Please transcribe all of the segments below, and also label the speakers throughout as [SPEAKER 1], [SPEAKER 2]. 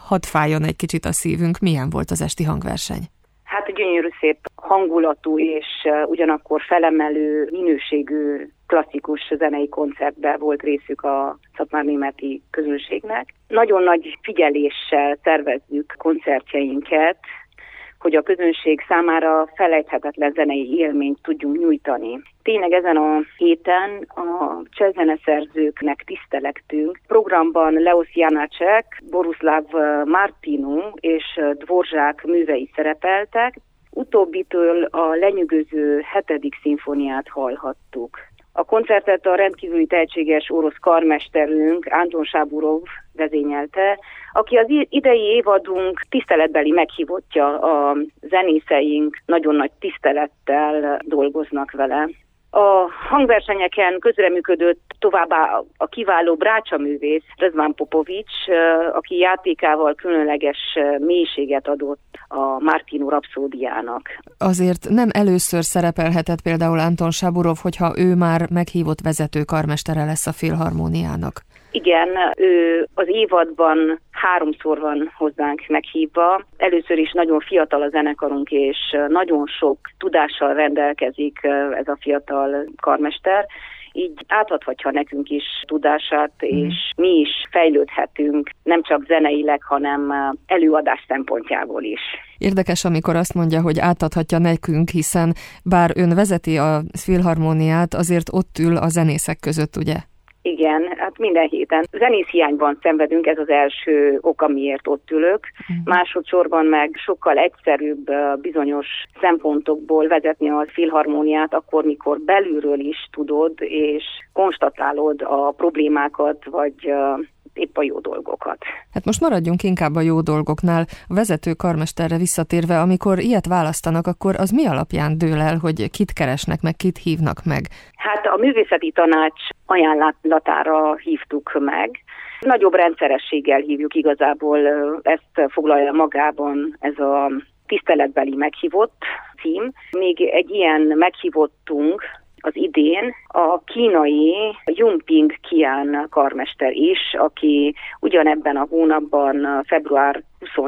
[SPEAKER 1] hadd fájjon egy kicsit a szívünk, milyen volt az esti hangverseny?
[SPEAKER 2] Hát gyönyörű szép hangulatú és ugyanakkor felemelő minőségű klasszikus zenei koncertben volt részük a szatmárnémeti közönségnek. Nagyon nagy figyeléssel tervezzük koncertjeinket, hogy a közönség számára felejthetetlen zenei élményt tudjunk nyújtani. Tényleg ezen a héten a csehzeneszerzőknek tisztelektünk. Programban Leos Janácsek, Boruslav Martinu és Dvorzsák művei szerepeltek. Utóbbitől a lenyűgöző 7. szimfóniát hallhattuk. A koncertet a rendkívüli tehetséges orosz karmesterünk, Anton Sáburov vezényelte, aki az idei évadunk tiszteletbeli meghívottja, a zenészeink nagyon nagy tisztelettel dolgoznak vele. A hangversenyeken közreműködött továbbá a kiváló brácsaművész Rezván Popovics, aki játékával különleges mélységet adott a Martinu rapszódiának.
[SPEAKER 1] Azért nem először szerepelhetett például Anton Sáburov, hogyha ő már meghívott vezető karmestere lesz a Filharmóniának.
[SPEAKER 2] Igen, ő az évadban 3-szor van hozzánk meghívva. Először is nagyon fiatal a zenekarunk, és nagyon sok tudással rendelkezik ez a fiatal karmester. Így átadhatja nekünk is tudását, és mi is fejlődhetünk, nem csak zeneileg, hanem előadás szempontjából is.
[SPEAKER 1] Érdekes, amikor azt mondja, hogy átadhatja nekünk, hiszen bár ön vezeti a Filharmóniát, azért ott ül a zenészek között, ugye?
[SPEAKER 2] Igen, hát minden héten. Zenészhiányban szenvedünk, ez az első oka, miért ott ülök. Másodszorban meg sokkal egyszerűbb bizonyos szempontokból vezetni a Filharmóniát, akkor, mikor belülről is tudod, és konstatálod a problémákat, vagy épp a jó dolgokat.
[SPEAKER 1] Hát most maradjunk inkább a jó dolgoknál. A vezető karmesterre visszatérve, amikor ilyet választanak, akkor az mi alapján dől el, hogy kit keresnek meg, kit hívnak meg?
[SPEAKER 2] Hát a művészeti tanács ajánlatára hívtuk meg. Nagyobb rendszerességgel hívjuk igazából, ezt foglalja magában ez a tiszteletbeli meghívott cím. Még egy ilyen meghívottunk az idén a kínai Yunping Qian karmester is, aki ugyanebben a hónapban, február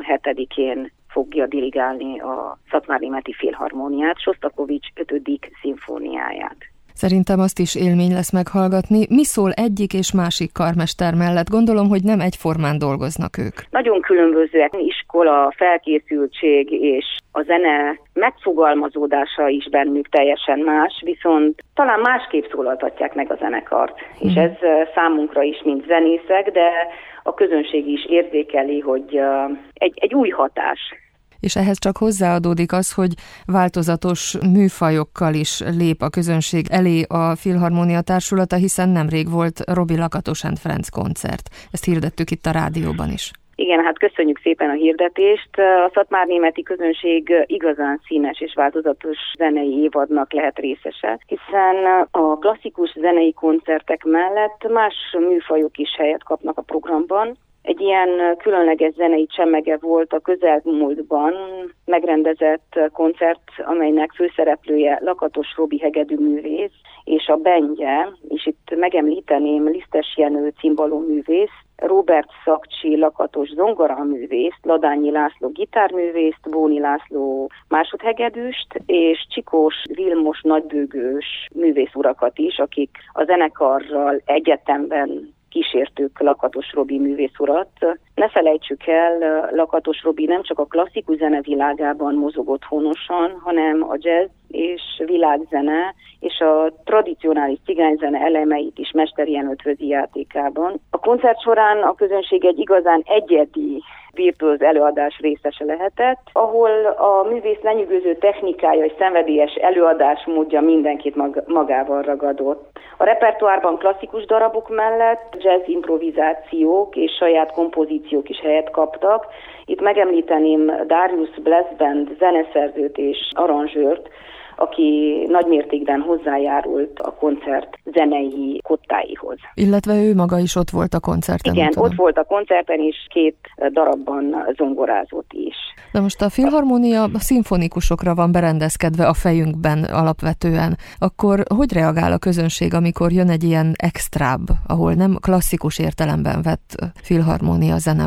[SPEAKER 2] 27-én fogja dirigálni a Szatmárnémeti Filharmóniát, Sostakovics 5. szimfóniáját.
[SPEAKER 1] Szerintem azt is élmény lesz meghallgatni. Mi szól egyik és másik karmester mellett? Gondolom, hogy nem egyformán dolgoznak ők.
[SPEAKER 2] Nagyon különbözőek, iskola, felkészültség és a zene megfogalmazódása is bennük teljesen más, viszont talán másképp szólaltatják meg a zenekart. És ez számunkra is, mint zenészek, de a közönség is érzékeli, hogy egy új hatás.
[SPEAKER 1] És ehhez csak hozzáadódik az, hogy változatos műfajokkal is lép a közönség elé a Filharmónia Társulata, hiszen nemrég volt Robi Lakatos and Friends koncert. Ezt hirdettük itt a rádióban is.
[SPEAKER 2] Igen, hát köszönjük szépen a hirdetést. A szatmárnémeti közönség igazán színes és változatos zenei évadnak lehet részese, hiszen a klasszikus zenei koncertek mellett más műfajok is helyet kapnak a programban. Egy ilyen különleges zenei csemege volt a közelmúltban megrendezett koncert, amelynek főszereplője Lakatos Robi hegedűművész, és a bendje, és itt megemlíteném Lisztes Jenő cimbalóművész, Róbert Szakcsi Lakatos zongoraművészt, Ladányi László gitárművészt, Bóni László másodhegedűst, és Csikós Vilmos nagybőgős művészurakat is, akik a zenekarral egyetemben kísértük Lakatos Robi művészurat. Ne felejtsük el, Lakatos Robi nem csak a klasszikus zene világában mozogott honosan, hanem a jazz és világzene és a tradicionális cigányzene elemeit is mesterien ötvözi játékában. A koncert során a közönség egy igazán egyedi virtuóz előadás részese lehetett, ahol a művész lenyűgöző technikája és szenvedélyes előadásmódja mindenkit magával ragadott. A repertoárban klasszikus darabok mellett jazz improvizációk és saját kompozíciók is helyet kaptak. Itt megemlíteném Darius Bless Band zeneszerzőt és aranzsőrt, aki nagymértékben hozzájárult a koncert zenei kottáihoz.
[SPEAKER 1] Illetve ő maga is ott volt a koncerten.
[SPEAKER 2] Igen, ott volt a koncerten is, 2 darabban zongorázott is.
[SPEAKER 1] Na most a Filharmónia a szimfonikusokra van berendezkedve a fejünkben alapvetően. Akkor hogy reagál a közönség, amikor jön egy ilyen extrább, ahol nem klasszikus értelemben vett filharmónia zene van?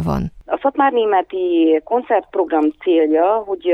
[SPEAKER 2] A szatmárnémeti koncertprogram célja, hogy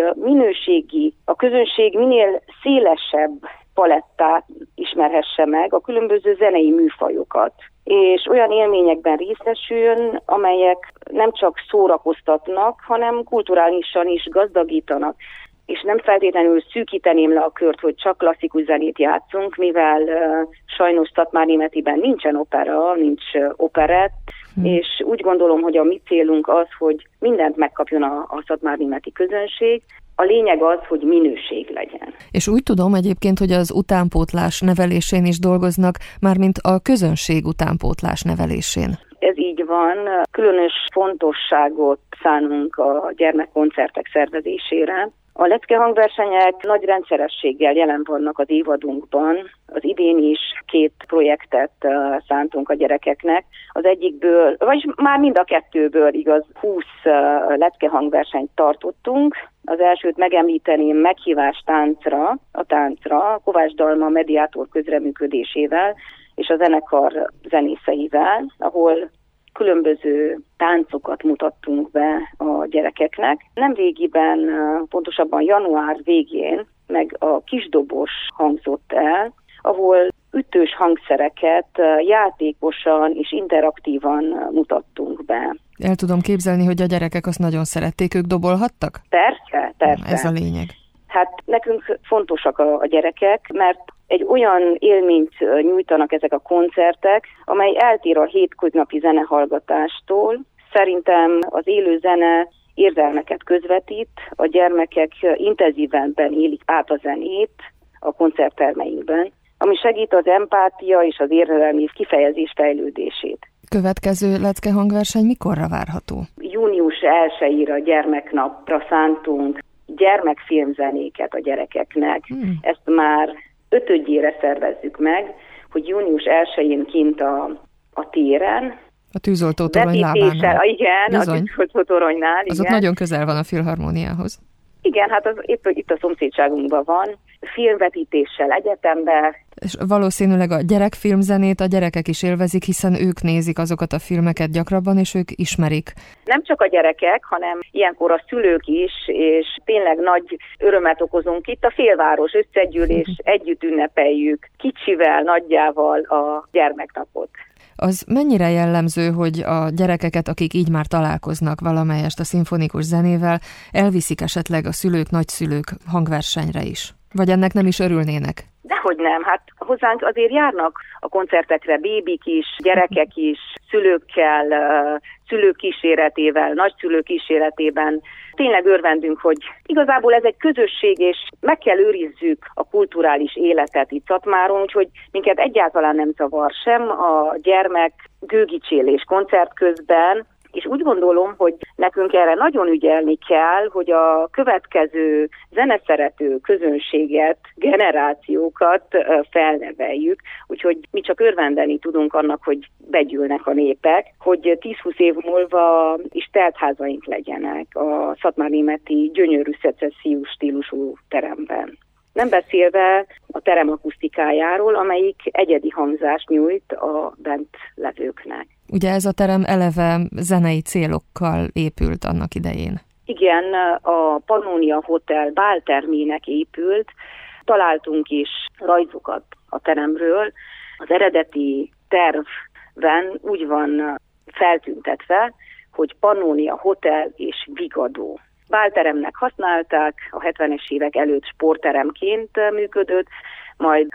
[SPEAKER 2] a közönség minél szélesebb palettát ismerhesse meg, a különböző zenei műfajokat, és olyan élményekben részesüljön, amelyek nem csak szórakoztatnak, hanem kulturálisan is gazdagítanak. És nem feltétlenül szűkíteném le a kört, hogy csak klasszikus zenét játszunk, mivel sajnos szatmárnémetiben nincsen opera, nincs operett, és úgy gondolom, hogy a mi célunk az, hogy mindent megkapjon a szatmárnémeti közönség. A lényeg az, hogy minőség legyen.
[SPEAKER 1] És úgy tudom egyébként, hogy az utánpótlás nevelésén is dolgoznak, mármint a közönség utánpótlás nevelésén.
[SPEAKER 2] Ez így van. Különös fontosságot szánunk a gyermekkoncertek szervezésére. A leckehangversenyek nagy rendszerességgel jelen vannak az évadunkban. Az idén is 2 projektet szántunk a gyerekeknek. Az egyikből, vagyis már mind a 2-ből igaz, 20 leckehangversenyt tartottunk. Az elsőt megemlíteném meghívás táncra, Kovács Dalma mediátor közreműködésével és a zenekar zenészeivel, ahol különböző táncokat mutattunk be a gyerekeknek. Nemrégiben, pontosabban január végén meg a kisdobos hangzott el, ahol ütős hangszereket játékosan és interaktívan mutattunk be.
[SPEAKER 1] El tudom képzelni, hogy a gyerekek azt nagyon szerették, ők dobolhattak?
[SPEAKER 2] Persze.
[SPEAKER 1] Ez a lényeg.
[SPEAKER 2] Hát nekünk fontosak a gyerekek, mert egy olyan élményt nyújtanak ezek a koncertek, amely eltér a hétköznapi zenehallgatástól. Szerintem az élő zene érzelmeket közvetít, a gyermekek intenzívenben élik át a zenét a koncerttermeinkben, ami segít az empátia és az érzelmi kifejezés fejlődését.
[SPEAKER 1] Következő leckehangverseny mikorra várható?
[SPEAKER 2] Június 1-ére a gyermeknapra szántunk gyermekfilmzenéket a gyerekeknek. Ezt már 5-ére szervezzük meg, hogy június 1-én kint a téren.
[SPEAKER 1] A tűzoltótorony lábánál.
[SPEAKER 2] Igen, bizony. A tűzoltótoronynál.
[SPEAKER 1] Az ott nagyon közel van a Filharmóniához.
[SPEAKER 2] Igen, hát az épp itt a szomszédságunkban van. Filmvetítéssel egyetemben.
[SPEAKER 1] És valószínűleg a gyerekfilmzenét a gyerekek is élvezik, hiszen ők nézik azokat a filmeket gyakrabban, és ők ismerik. Nem
[SPEAKER 2] csak a gyerekek, hanem ilyenkor a szülők is, és tényleg nagy örömet okozunk itt. A félváros összegyűl, és együtt ünnepeljük kicsivel, nagyjával a gyermeknapot.
[SPEAKER 1] Az mennyire jellemző, hogy a gyerekeket, akik így már találkoznak valamelyest a szimfonikus zenével, elviszik esetleg a szülők, nagyszülők hangversenyre is? Vagy ennek nem is örülnének?
[SPEAKER 2] Dehogy nem, hát hozzánk azért járnak a koncertekre bébik is, gyerekek is, szülőkkel, szülők kíséretével, nagyszülők kíséretében. Tényleg örvendünk, hogy igazából ez egy közösség, és meg kell őrizzük a kulturális életet itt Szatmáron, úgyhogy minket egyáltalán nem zavar sem a gyermek gőgicsélés koncert közben, és úgy gondolom, hogy nekünk erre nagyon ügyelni kell, hogy a következő zeneszerető közönséget, generációkat felneveljük, úgyhogy mi csak örvendeni tudunk annak, hogy begyűlnek a népek, hogy 10-20 év múlva is teltházaink legyenek a szatmárnémeti gyönyörű szecessziós stílusú teremben. Nem beszélve a terem akusztikájáról, amelyik egyedi hangzást nyújt a bent levőknek.
[SPEAKER 1] Ugye ez a terem eleve zenei célokkal épült annak idején.
[SPEAKER 2] Igen, a Pannonia Hotel báltermének épült. Találtunk is rajzokat a teremről. Az eredeti tervben úgy van feltüntetve, hogy Pannonia Hotel és Vigadó. Bálteremnek használták, a 70-es évek előtt sportteremként működött, majd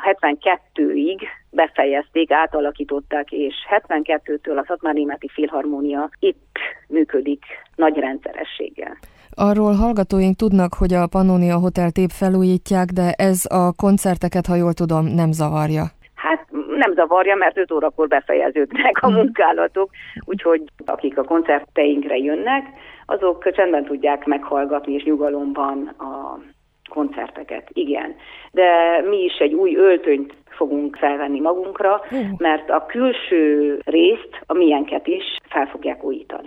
[SPEAKER 2] 72-ig befejezték, átalakították, és 72-től a Szatmárnémeti Filharmónia itt működik nagy rendszerességgel.
[SPEAKER 1] Arról hallgatóink tudnak, hogy a Pannonia Hotelt épp felújítják, de ez a koncerteket, ha jól tudom, nem zavarja.
[SPEAKER 2] Hát nem zavarja, mert 5 órakor befejeződnek a munkálatok, úgyhogy akik a koncerteinkre jönnek, azok csendben tudják meghallgatni és nyugalomban a koncerteket. Igen, de mi is egy új öltönyt fogunk felvenni magunkra, mert a külső részt, a miénket is fel fogják újítani.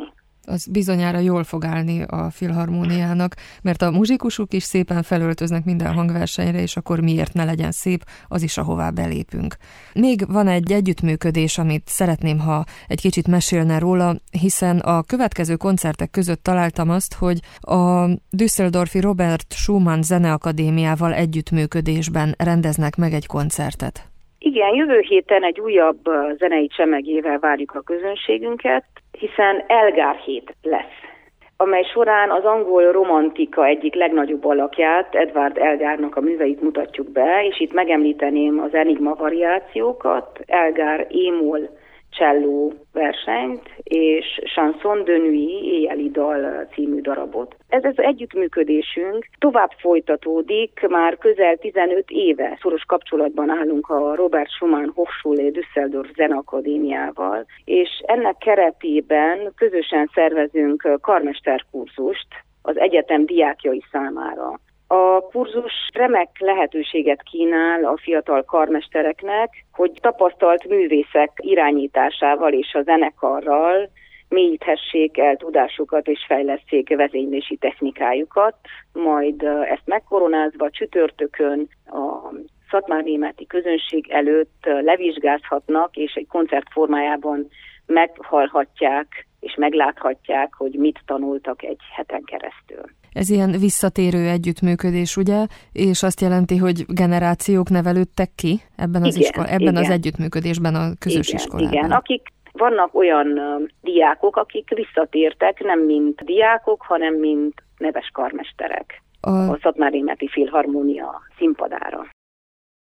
[SPEAKER 1] Az bizonyára jól fog állni a Filharmóniának, mert a muzsikusok is szépen felöltöznek minden hangversenyre, és akkor miért ne legyen szép, az is, ahová belépünk. Még van egy együttműködés, amit szeretném, ha egy kicsit mesélne róla, hiszen a következő koncertek között találtam azt, hogy a düsseldorfi Robert Schumann Zeneakadémiával együttműködésben rendeznek meg egy koncertet.
[SPEAKER 2] Igen, jövő héten egy újabb zenei csemegével várjuk a közönségünket, hiszen Elgar hét lesz, amely során az angol romantika egyik legnagyobb alakját, Edward Elgarnak a műveit mutatjuk be, és itt megemlíteném az Enigma variációkat, Elgar émol cselló versenyt és Chanson de Nuit, éjjeli dal című darabot. Ez az együttműködésünk tovább folytatódik, már közel 15 éve szoros kapcsolatban állunk a Robert Schumann Hochschule Düsseldorf Zeneakadémiával, és ennek keretében közösen szervezünk karmesterkurzust az egyetem diákjai számára. A kurzus remek lehetőséget kínál a fiatal karmestereknek, hogy tapasztalt művészek irányításával és a zenekarral mélyíthessék el tudásukat és fejlesszék vezénylési technikájukat, majd ezt megkoronázva csütörtökön a szatmárnémeti közönség előtt levizsgázhatnak, és egy koncert formájában meghallhatják és megláthatják, hogy mit tanultak egy heten keresztül.
[SPEAKER 1] Ez ilyen visszatérő együttműködés, ugye? És azt jelenti, hogy generációk nevelődtek ki ebben az együttműködésben a közös iskolában.
[SPEAKER 2] Igen, vannak olyan diákok, akik visszatértek, nem mint diákok, hanem mint neves karmesterek a Szatmárnémeti Filharmónia színpadára.